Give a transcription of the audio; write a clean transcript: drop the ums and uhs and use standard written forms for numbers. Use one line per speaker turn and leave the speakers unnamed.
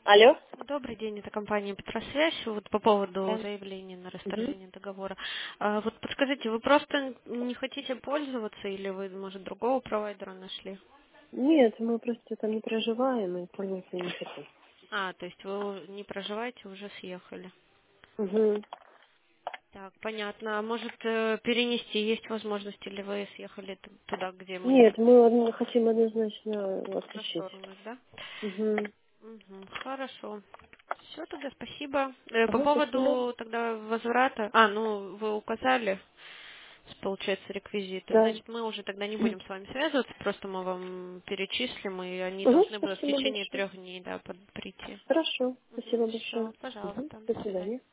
Алло?
Добрый день, это компания «Петросвязь». Вот по поводу
Да.
заявления на
Мгм.
расторжение договора. Вот подскажите, вы просто не хотите пользоваться или вы, может, другого провайдера нашли?
Нет, мы просто там не проживаем и пользоваться не хотим.
То есть вы не проживаете, уже съехали.
Угу.
Так, понятно. А может, перенести есть возможность, или вы съехали туда, где мы
Нет, мы хотим однозначно отключить.
расторгнуть, да?
Угу.
Мгм, хорошо. Все, тогда спасибо. По
Ага, спасибо.
поводу тогда возврата. Ну, вы указали, получается, реквизиты.
Да.
Значит, мы уже тогда не будем с вами связываться, просто мы вам перечислим, и они
Угу,
должны будут в
спасибо
течение
большое.
3 дней, да, прийти.
Хорошо, спасибо
Все,
большое. Угу.
пожалуйста,
До
до свидания.
свидания.